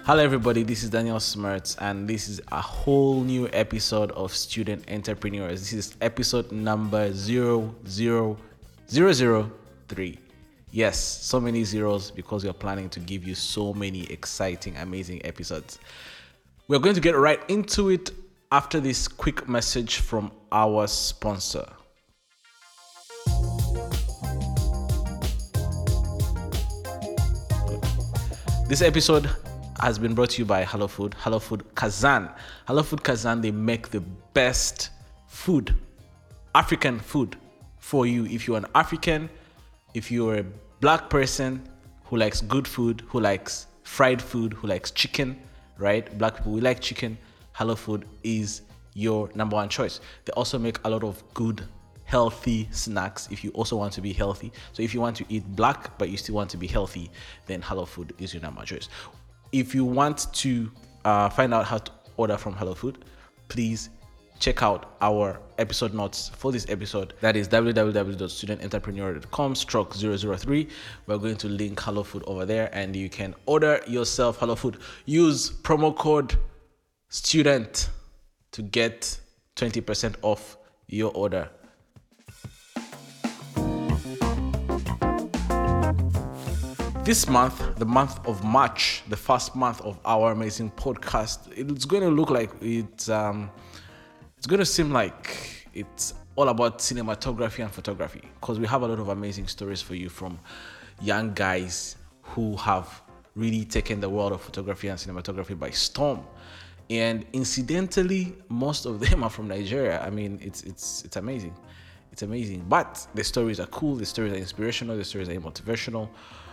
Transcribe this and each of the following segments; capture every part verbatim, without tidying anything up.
Hello everybody, this is Daniel Smertz and this is a whole new episode of Student Entrepreneurs. This is episode number zero zero zero zero three. Yes, so many zeros because we're planning to give you so many exciting, amazing episodes. We're going to get right into it after this quick message from our sponsor. This episode has been brought to you by Hello Food, Hello Food Kazan. Hello Food Kazan, they make the best food, African food for you. If you're an African, if you're a black person who likes good food, who likes fried food, who likes chicken, right? Black people, we like chicken. Hello Food is your number one choice. They also make a lot of good healthy snacks if you also want to be healthy. So if you want to eat black but you still want to be healthy, then Hello Food is your number one choice. If you want to uh, find out how to order from Hello Food, please check out our episode notes for this episode. That is w w w dot student entrepreneur dot com stroke zero zero three. We're going to link Hello Food over there and you can order yourself Hello Food. Use promo code STUDENT to get twenty percent off your order. This month, the month of March, the first month of our amazing podcast, it's going to look like it's um, it's going to seem like it's all about cinematography and photography because we have a lot of amazing stories for you from young guys who have really taken the world of photography and cinematography by storm. And incidentally, most of them are from Nigeria. I mean, it's it's it's amazing. It's amazing. But the stories are cool, the stories are inspirational, the stories are motivational.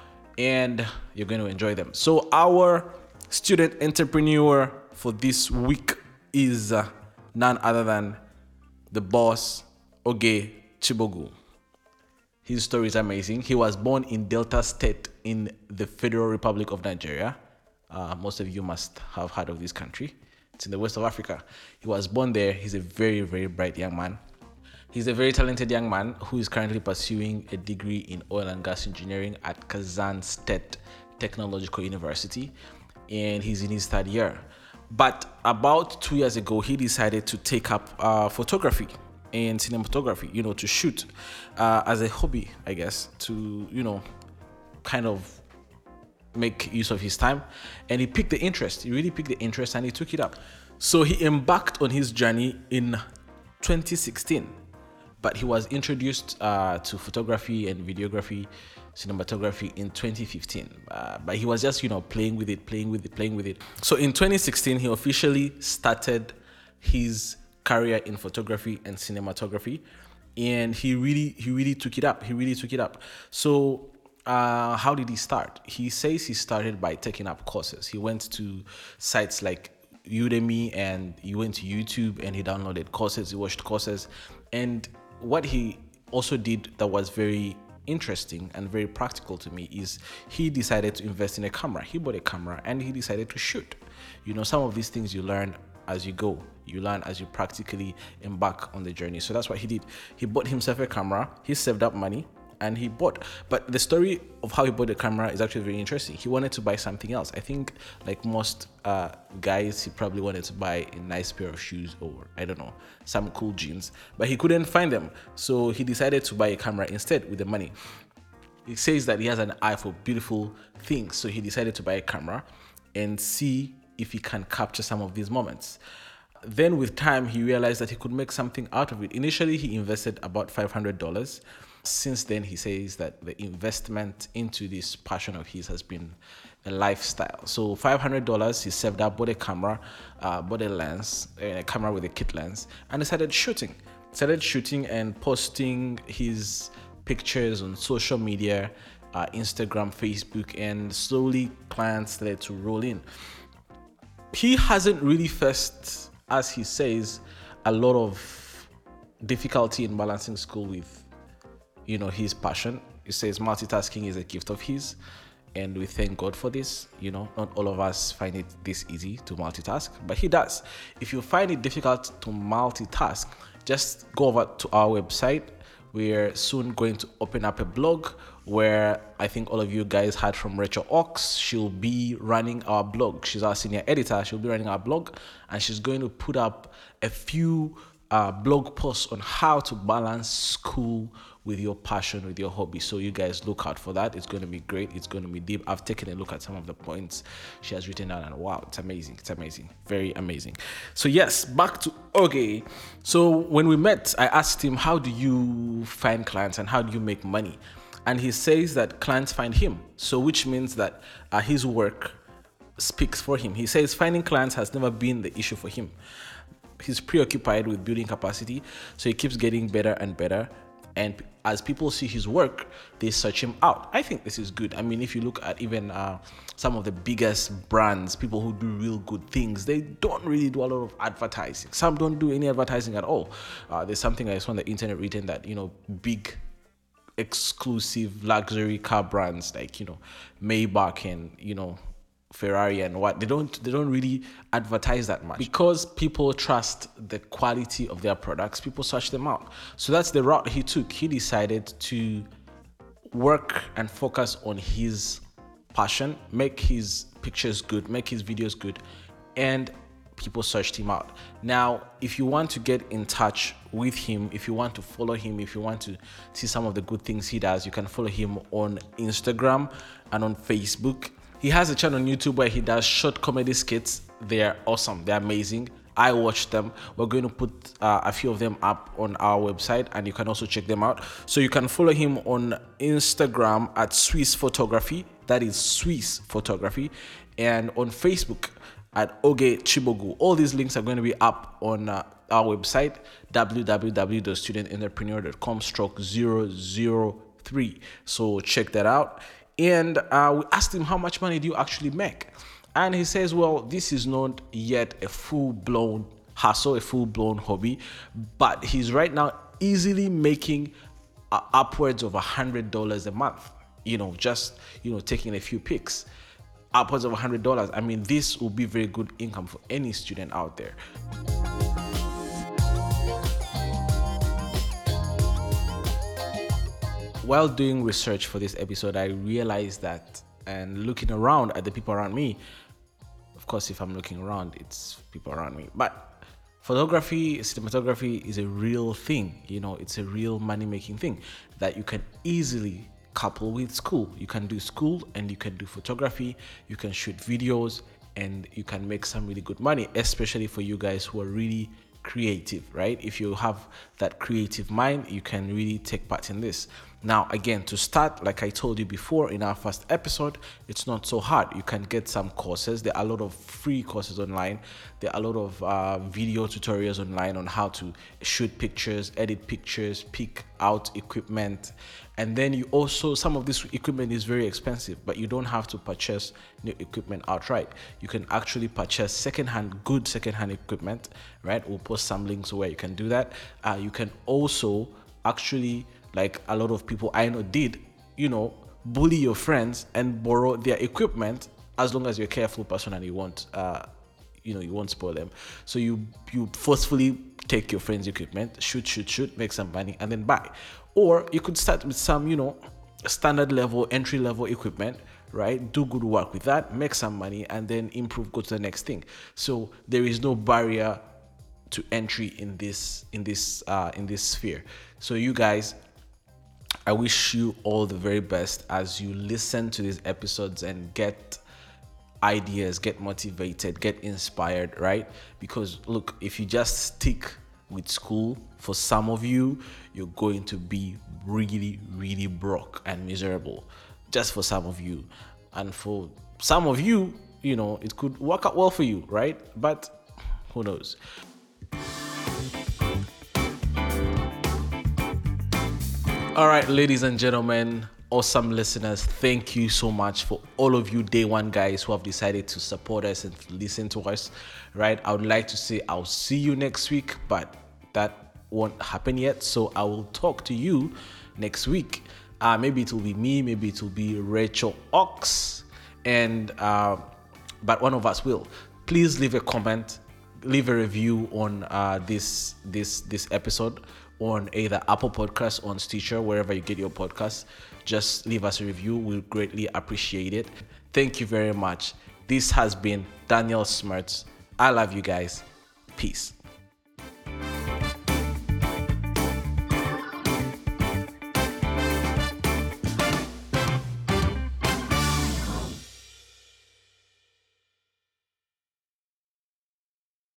And you're going to enjoy them. So our student entrepreneur for this week is uh, none other than the boss, Oge Chibogu. His story is amazing. He was born in Delta State in the Federal Republic of Nigeria. Uh, most of you must have heard of this country. It's in the west of Africa. He was born there. He's a very, very bright young man. He's a very talented young man who is currently pursuing a degree in oil and gas engineering at Kazan State Technological University, and he's in his third year. But about two years ago, he decided to take up uh, photography and cinematography, you know, to shoot uh, as a hobby, I guess, to, you know, kind of make use of his time. And he picked the interest. He really picked the interest and he took it up. So he embarked on his journey in twenty sixteen. But he was introduced uh, to photography and videography, cinematography in twenty fifteen. Uh, but he was just, you know, playing with it, playing with it, playing with it. So in twenty sixteen, he officially started his career in photography and cinematography, and he really, he really took it up. He really took it up. So uh, how did he start? He says he started by taking up courses. He went to sites like Udemy and he went to YouTube and he downloaded courses. He watched courses, and what he also did that was very interesting and very practical to me is he decided to invest in a camera. He bought a camera and he decided to shoot. You know, some of these things you learn as you go. You learn as you practically embark on the journey. So that's what he did. He bought himself a camera. He saved up money and he bought. But the story of how he bought the camera is actually very interesting. He wanted to buy something else. I think like most uh, guys, he probably wanted to buy a nice pair of shoes or I don't know, some cool jeans, but he couldn't find them. So he decided to buy a camera instead with the money. He says that he has an eye for beautiful things. So he decided to buy a camera and see if he can capture some of these moments. Then with time, he realized that he could make something out of it. Initially, he invested about five hundred dollars. Since then, he says that the investment into this passion of his has been a lifestyle. So five hundred dollars, he saved up, bought a camera, uh, bought a lens, a camera with a kit lens, and started shooting. Started shooting and posting his pictures on social media, uh, Instagram, Facebook, and slowly clients started to roll in. He hasn't really faced, as he says, a lot of difficulty in balancing school with, you know, his passion. He says multitasking is a gift of his, and we thank God for this. You know, not all of us find it this easy to multitask, but he does. If you find it difficult to multitask, just go over to our website, we're soon going to open up a blog where I think all of you guys heard from Rachel Ox. She'll be running our blog. She's our senior editor. She'll be running our blog, and she's going to put up a few uh, blog posts on how to balance school with your passion, with your hobby. So you guys look out for that. It's going to be great. It's going to be deep. I've taken a look at some of the points she has written down, and wow, it's amazing. It's amazing. Very amazing. So yes, back to Oge. So when we met, I asked him, how do you find clients and how do you make money? And he says that clients find him. So which means that uh, his work speaks for him. He says finding clients has never been the issue for him. He's preoccupied with building capacity, so he keeps getting better and better. And as people see his work, they search him out. I think this is good. I mean, if you look at even uh, some of the biggest brands, people who do real good things, they don't really do a lot of advertising. Some don't do any advertising at all. Uh, there's something I saw on the internet written that, you know, big exclusive luxury car brands like, you know, Maybach and, you know, Ferrari and what, they don't they don't really advertise that much because people trust the quality of their products. People search them out. So that's the route he took. He decided to work and focus on his passion, make his pictures good, make his videos good, and people searched him out. Now, if you want to get in touch with him, if you want to follow him, if you want to see some of the good things he does, you can follow him on Instagram and on Facebook. He has a channel on YouTube where he does short comedy skits. They're awesome. They're amazing. I watch them. We're going to put uh, a few of them up on our website, and you can also check them out. So you can follow him on Instagram at Swiss Photography. That is Swiss Photography. And on Facebook at Oge Chibogu. All these links are going to be up on uh, our website, w w w dot student entrepreneur dot com stroke zero zero three. So check that out. And uh, we asked him, how much money do you actually make? And he says, well, this is not yet a full-blown hustle, a full-blown hobby, but he's right now easily making uh, upwards of one hundred dollars a month, you know, just, you know, taking a few pics. Upwards of one hundred dollars. I mean, this will be very good income for any student out there. While doing research for this episode, I realized that, and looking around at the people around me, of course, if I'm looking around, it's people around me, but photography, cinematography is a real thing. You know, it's a real money-making thing that you can easily couple with school. You can do school and you can do photography, you can shoot videos, and you can make some really good money, especially for you guys who are really creative, right? If you have that creative mind, you can really take part in this. Now, again, to start, like I told you before in our first episode, it's not so hard. You can get some courses. There are a lot of free courses online. There are a lot of uh, video tutorials online on how to shoot pictures, edit pictures, pick out equipment. And then you also, some of this equipment is very expensive, but you don't have to purchase new equipment outright. You can actually purchase secondhand, good secondhand equipment, right? We'll post some links where you can do that. Uh, you can also actually, like a lot of people I know did, you know, bully your friends and borrow their equipment, as long as you're a careful person and you won't, uh, you know, you won't spoil them. So you you forcefully take your friend's equipment, shoot, shoot, shoot, make some money, and then buy. Or you could start with some, you know, standard level, entry level equipment, right? Do good work with that, make some money, and then improve, go to the next thing. So there is no barrier to entry in this in this uh, in this sphere. So you guys, I wish you all the very best as you listen to these episodes and get ideas, get motivated, get inspired, right? Because look, if you just stick with school, for some of you, you're going to be really, really broke and miserable. Just for some of you. And for some of you, you know, it could work out well for you, right? But who knows? All right, ladies and gentlemen, awesome listeners, thank you so much for all of you day one guys who have decided to support us and listen to us, right? I would like to say I'll see you next week, but that won't happen yet. So I will talk to you next week. Uh, maybe it will be me, maybe it will be Rachel Ox, and uh, but one of us will. Please leave a comment, leave a review on uh, this this this episode on either Apple Podcasts, on Stitcher, wherever you get your podcasts. Just leave us a review. We'll greatly appreciate it. Thank you very much. This has been Daniel Smerts. I love you guys. Peace.